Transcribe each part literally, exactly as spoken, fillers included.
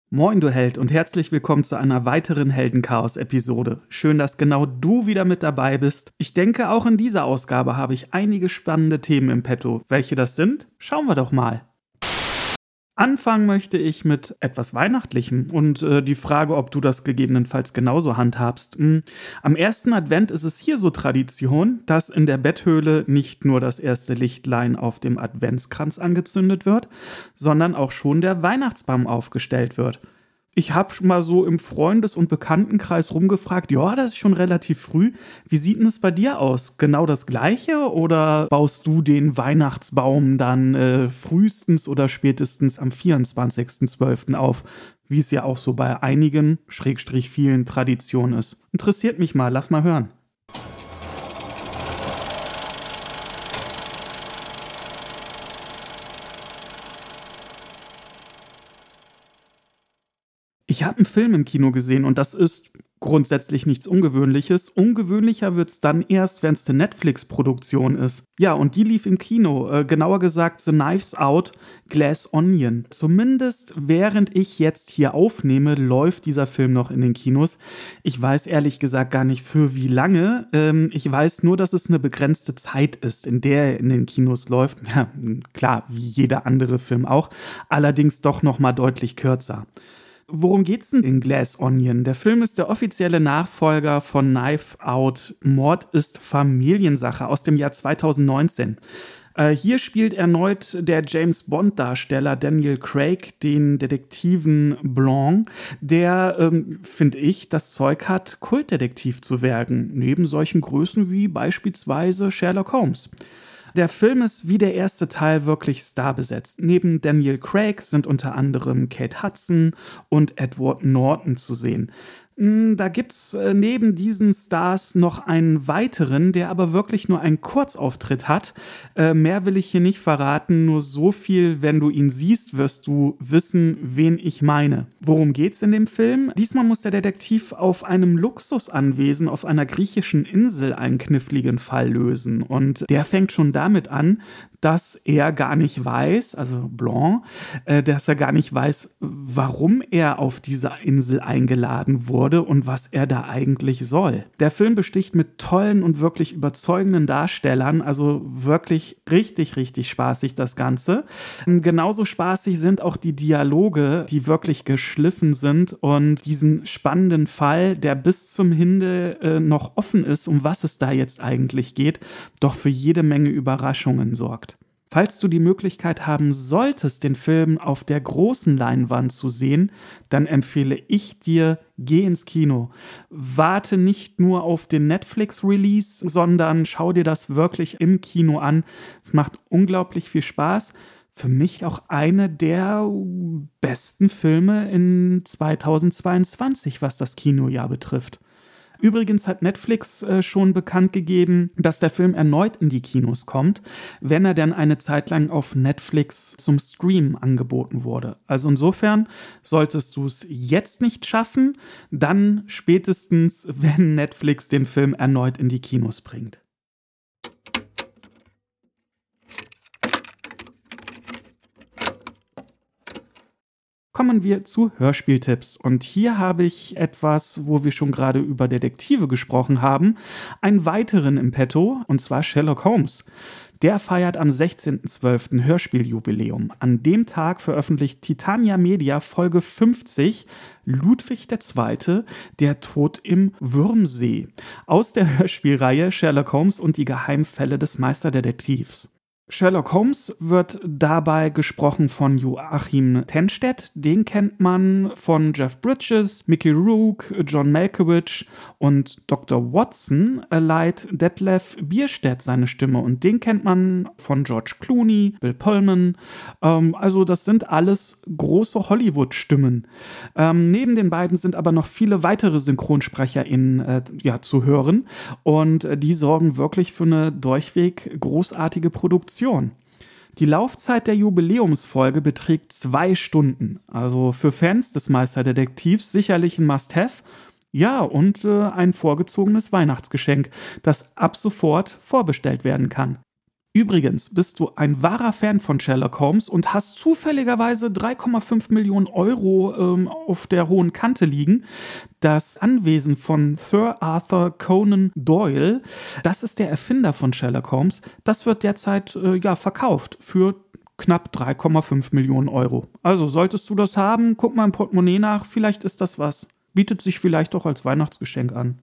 Moin, du Held, und herzlich willkommen zu einer weiteren Heldenchaos-Episode. Schön, dass genau du wieder mit dabei bist. Ich denke, auch in dieser Ausgabe habe ich einige spannende Themen im Petto. Welche das sind? Schauen wir doch mal. Anfangen möchte ich mit etwas Weihnachtlichem und äh, die Frage, ob du das gegebenenfalls genauso handhabst. Hm. Am ersten Advent ist es hier so Tradition, dass in der Betthöhle nicht nur das erste Lichtlein auf dem Adventskranz angezündet wird, sondern auch schon der Weihnachtsbaum aufgestellt wird. Ich habe schon mal so im Freundes- und Bekanntenkreis rumgefragt, ja, das ist schon relativ früh. Wie sieht denn es bei dir aus? Genau das Gleiche oder baust du den Weihnachtsbaum dann äh, frühestens oder spätestens am vierundzwanzigsten zwölften auf? Wie es ja auch so bei einigen, Schrägstrich vielen Traditionen ist. Interessiert mich mal, lass mal hören. Ich habe einen Film im Kino gesehen und das ist grundsätzlich nichts Ungewöhnliches. Ungewöhnlicher wird's dann erst, wenn es eine Netflix-Produktion ist. Ja, und die lief im Kino, äh, genauer gesagt The Knives Out, Glass Onion. Zumindest während ich jetzt hier aufnehme, läuft dieser Film noch in den Kinos. Ich weiß ehrlich gesagt gar nicht für wie lange. Ähm, ich weiß nur, dass es eine begrenzte Zeit ist, in der er in den Kinos läuft. Ja, klar, wie jeder andere Film auch. Allerdings doch noch mal deutlich kürzer. Worum geht's denn in Glass Onion? Der Film ist der offizielle Nachfolger von Knives Out. Mord ist Familiensache aus dem Jahr zweitausendneunzehn. Äh, hier spielt erneut der James-Bond-Darsteller Daniel Craig den Detektiven Blanc, der, ähm, finde ich, das Zeug hat, Kultdetektiv zu werden, neben solchen Größen wie beispielsweise Sherlock Holmes. Der Film ist wie der erste Teil wirklich starbesetzt. Neben Daniel Craig sind unter anderem Kate Hudson und Edward Norton zu sehen. Da gibt's neben diesen Stars noch einen weiteren, der aber wirklich nur einen Kurzauftritt hat. Äh, mehr will ich hier nicht verraten, nur so viel, wenn du ihn siehst, wirst du wissen, wen ich meine. Worum geht's in dem Film? Diesmal muss der Detektiv auf einem Luxusanwesen auf einer griechischen Insel einen kniffligen Fall lösen. Und der fängt schon damit an, dass er gar nicht weiß, also Blanc, äh, dass er gar nicht weiß, warum er auf dieser Insel eingeladen wurde und was er da eigentlich soll. Der Film besticht mit tollen und wirklich überzeugenden Darstellern, also wirklich richtig, richtig spaßig das Ganze. Genauso spaßig sind auch die Dialoge, die wirklich geschliffen sind und diesen spannenden Fall, der bis zum Ende äh, noch offen ist, um was es da jetzt eigentlich geht, doch für jede Menge Überraschungen sorgt. Falls du die Möglichkeit haben solltest, den Film auf der großen Leinwand zu sehen, dann empfehle ich dir, geh ins Kino. Warte nicht nur auf den Netflix-Release, sondern schau dir das wirklich im Kino an. Es macht unglaublich viel Spaß. Für mich auch eine der besten Filme in zweitausendzweiundzwanzig, was das Kinojahr betrifft. Übrigens hat Netflix äh, schon bekannt gegeben, dass der Film erneut in die Kinos kommt, wenn er dann eine Zeit lang auf Netflix zum Stream angeboten wurde. Also insofern solltest du es jetzt nicht schaffen, dann spätestens, wenn Netflix den Film erneut in die Kinos bringt. Kommen wir zu Hörspieltipps. Und hier habe ich etwas, wo wir schon gerade über Detektive gesprochen haben, einen weiteren im Petto, und zwar Sherlock Holmes. Der feiert am sechzehnten zwölften Hörspieljubiläum. An dem Tag veröffentlicht Titania Media Folge fünfzig, Ludwig der Zweite, der Tod im Würmsee, aus der Hörspielreihe Sherlock Holmes und die Geheimfälle des Meisterdetektivs. Sherlock Holmes wird dabei gesprochen von Joachim Tennstedt. Den kennt man von Jeff Bridges, Mickey Rourke, John Malkovich, und Doktor Watson leiht Detlef Bierstedt seine Stimme. Und den kennt man von George Clooney, Bill Pullman. Ähm, also das sind alles große Hollywood-Stimmen. Ähm, neben den beiden sind aber noch viele weitere SynchronsprecherInnen äh, ja, zu hören. Und äh, die sorgen wirklich für eine durchweg großartige Produktion. Die Laufzeit der Jubiläumsfolge beträgt zwei Stunden. Also für Fans des Meisterdetektivs sicherlich ein Must-Have. Ja, und äh, ein vorgezogenes Weihnachtsgeschenk, das ab sofort vorbestellt werden kann. Übrigens, bist du ein wahrer Fan von Sherlock Holmes und hast zufälligerweise drei Komma fünf Millionen Euro ähm, auf der hohen Kante liegen, das Anwesen von Sir Arthur Conan Doyle, das ist der Erfinder von Sherlock Holmes, das wird derzeit äh, ja, verkauft für knapp drei Komma fünf Millionen Euro. Also solltest du das haben, guck mal im Portemonnaie nach, vielleicht ist das was. Bietet sich vielleicht auch als Weihnachtsgeschenk an.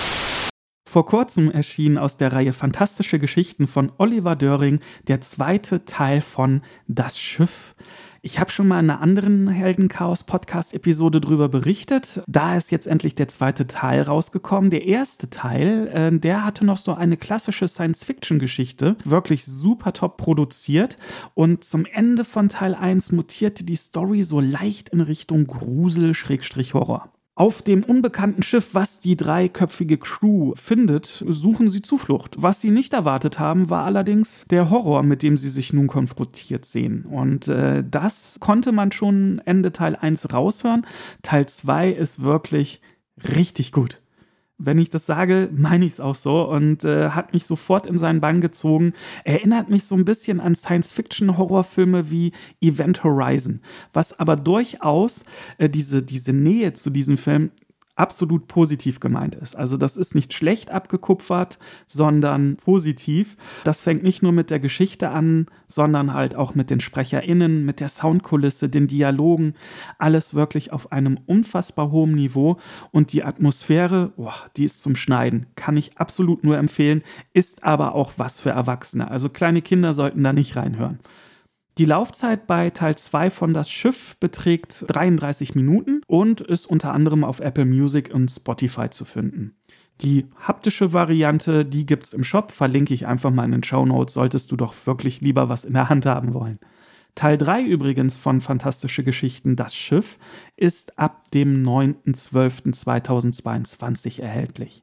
Vor kurzem erschien aus der Reihe Fantastische Geschichten von Oliver Döring der zweite Teil von Das Schiff. Ich habe schon mal in einer anderen Heldenchaos-Podcast-Episode drüber berichtet. Da ist jetzt endlich der zweite Teil rausgekommen. Der erste Teil, äh, der hatte noch so eine klassische Science-Fiction-Geschichte, wirklich super top produziert. Und zum Ende von Teil eins mutierte die Story so leicht in Richtung Grusel-Horror. Auf dem unbekannten Schiff, was die dreiköpfige Crew findet, suchen sie Zuflucht. Was sie nicht erwartet haben, war allerdings der Horror, mit dem sie sich nun konfrontiert sehen. Und äh, das konnte man schon Ende Teil eins raushören. Teil zwei ist wirklich richtig gut. Wenn ich das sage, meine ich es auch so und äh, hat mich sofort in seinen Bann gezogen. Erinnert mich so ein bisschen an Science-Fiction-Horrorfilme wie Event Horizon, was aber durchaus äh, diese, diese Nähe zu diesem Film absolut positiv gemeint ist. Also das ist nicht schlecht abgekupfert, sondern positiv. Das fängt nicht nur mit der Geschichte an, sondern halt auch mit den SprecherInnen, mit der Soundkulisse, den Dialogen. Alles wirklich auf einem unfassbar hohen Niveau. Und die Atmosphäre, boah, die ist zum Schneiden. Kann ich absolut nur empfehlen, ist aber auch was für Erwachsene. Also kleine Kinder sollten da nicht reinhören. Die Laufzeit bei Teil zwei von Das Schiff beträgt dreiunddreißig Minuten und ist unter anderem auf Apple Music und Spotify zu finden. Die haptische Variante, die gibt's im Shop, verlinke ich einfach mal in den Shownotes, solltest du doch wirklich lieber was in der Hand haben wollen. Teil drei übrigens von Fantastische Geschichten, Das Schiff, ist ab dem neunten zwölften zweitausendzweiundzwanzig erhältlich.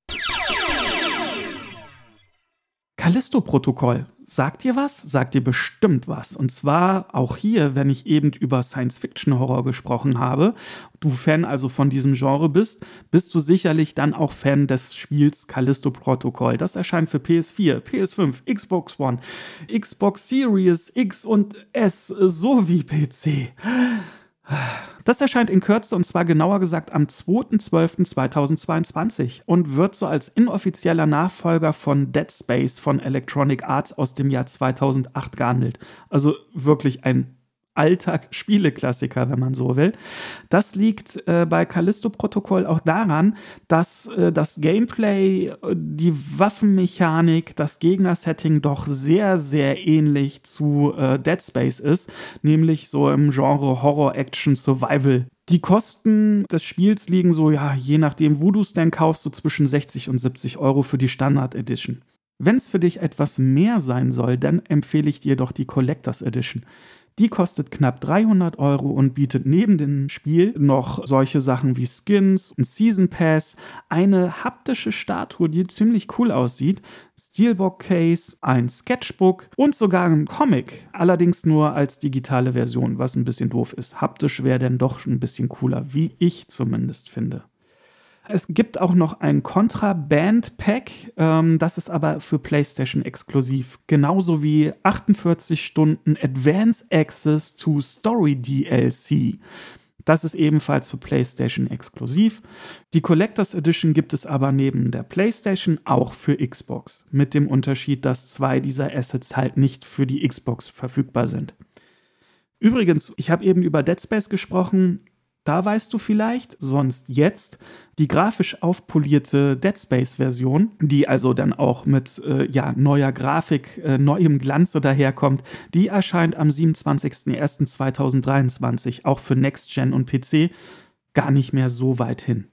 Callisto-Protokoll. Sagt dir was? Sagt dir bestimmt was. Und zwar auch hier, wenn ich eben über Science-Fiction-Horror gesprochen habe, du Fan also von diesem Genre bist, bist du sicherlich dann auch Fan des Spiels Callisto-Protokoll. Das erscheint für P S vier, P S fünf, Xbox One, Xbox Series X und S sowie P C. Das erscheint in Kürze und zwar genauer gesagt am zweiten zwölften zweitausendzweiundzwanzig und wird so als inoffizieller Nachfolger von Dead Space von Electronic Arts aus dem Jahr zweitausendacht gehandelt. Also wirklich ein alter Spieleklassiker, wenn man so will. Das liegt äh, bei Callisto-Protokoll auch daran, dass äh, das Gameplay, die Waffenmechanik, das Gegnersetting doch sehr, sehr ähnlich zu äh, Dead Space ist, nämlich so im Genre Horror-Action-Survival. Die Kosten des Spiels liegen so, ja, je nachdem, wo du es denn kaufst, so zwischen sechzig und siebzig Euro für die Standard Edition. Wenn es für dich etwas mehr sein soll, dann empfehle ich dir doch die Collectors Edition. Die kostet knapp dreihundert Euro und bietet neben dem Spiel noch solche Sachen wie Skins, ein Season Pass, eine haptische Statue, die ziemlich cool aussieht, Steelbook Case, ein Sketchbook und sogar einen Comic, allerdings nur als digitale Version, was ein bisschen doof ist. Haptisch wäre denn doch schon ein bisschen cooler, wie ich zumindest finde. Es gibt auch noch ein Contra-Band-Pack, ähm, das ist aber für PlayStation exklusiv. Genauso wie achtundvierzig Stunden Advance Access to Story D L C. Das ist ebenfalls für PlayStation exklusiv. Die Collectors Edition gibt es aber neben der PlayStation auch für Xbox. Mit dem Unterschied, dass zwei dieser Assets halt nicht für die Xbox verfügbar sind. Übrigens, ich habe eben über Dead Space gesprochen. Da weißt du vielleicht, sonst jetzt, die grafisch aufpolierte Dead Space-Version, die also dann auch mit äh, ja, neuer Grafik, äh, neuem Glanze daherkommt, die erscheint am siebenundzwanzigsten ersten zweitausenddreiundzwanzig, auch für Next-Gen und P C, gar nicht mehr so weit hin.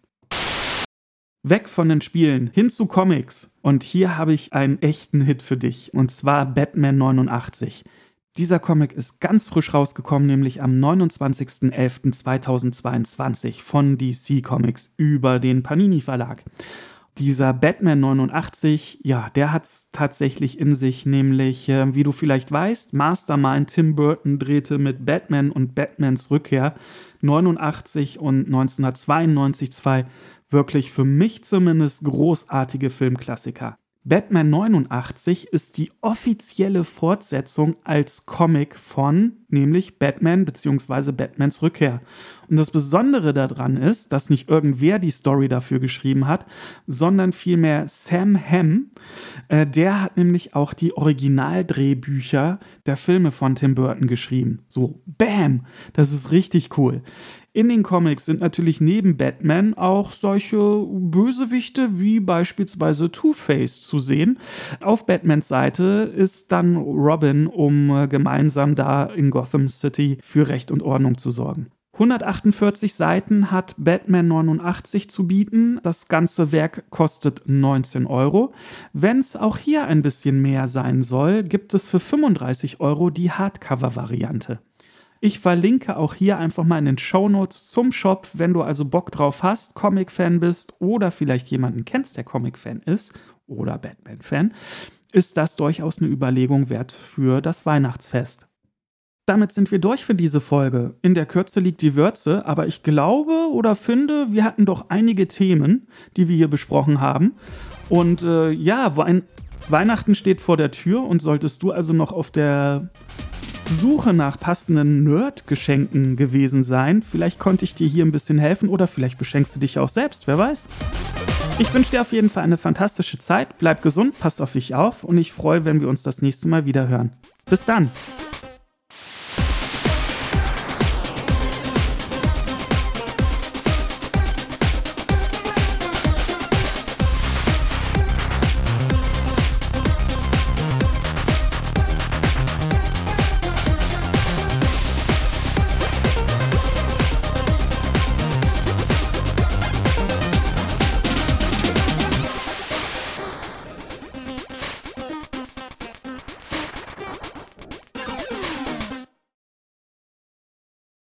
Weg von den Spielen, hin zu Comics. Und hier habe ich einen echten Hit für dich, und zwar Batman neunundachtzig. Dieser Comic ist ganz frisch rausgekommen, nämlich am neunundzwanzigsten elften zweitausendzweiundzwanzig von D C Comics über den Panini Verlag. Dieser Batman neunundachtzig, ja, der hat es tatsächlich in sich, nämlich, äh, wie du vielleicht weißt, Mastermind Tim Burton drehte mit Batman und Batmans Rückkehr neunundachtzig und neunzehnhundertzweiundneunzig zwei wirklich für mich zumindest großartige Filmklassiker. Batman neunundachtzig ist die offizielle Fortsetzung als Comic von, nämlich Batman bzw. Batmans Rückkehr. Und das Besondere daran ist, dass nicht irgendwer die Story dafür geschrieben hat, sondern vielmehr Sam Hamm. Äh, der hat nämlich auch die Originaldrehbücher der Filme von Tim Burton geschrieben. So, bam! Das ist richtig cool. In den Comics sind natürlich neben Batman auch solche Bösewichte wie beispielsweise Two-Face zu sehen. Auf Batmans Seite ist dann Robin, um gemeinsam da in Gotham City für Recht und Ordnung zu sorgen. hundertachtundvierzig Seiten hat Batman neunundachtzig zu bieten. Das ganze Werk kostet neunzehn Euro. Wenn es auch hier ein bisschen mehr sein soll, gibt es für fünfunddreißig Euro die Hardcover-Variante. Ich verlinke auch hier einfach mal in den Shownotes zum Shop, wenn du also Bock drauf hast, Comic-Fan bist oder vielleicht jemanden kennst, der Comic-Fan ist oder Batman-Fan, ist das durchaus eine Überlegung wert für das Weihnachtsfest. Damit sind wir durch für diese Folge. In der Kürze liegt die Würze, aber ich glaube oder finde, wir hatten doch einige Themen, die wir hier besprochen haben. Und äh, ja, Wein- Weihnachten steht vor der Tür und solltest du also noch auf der Suche nach passenden Nerd-Geschenken gewesen sein. Vielleicht konnte ich dir hier ein bisschen helfen oder vielleicht beschenkst du dich auch selbst, wer weiß. Ich wünsche dir auf jeden Fall eine fantastische Zeit. Bleib gesund, pass auf dich auf und ich freue, wenn wir uns das nächste Mal wieder hören. Bis dann!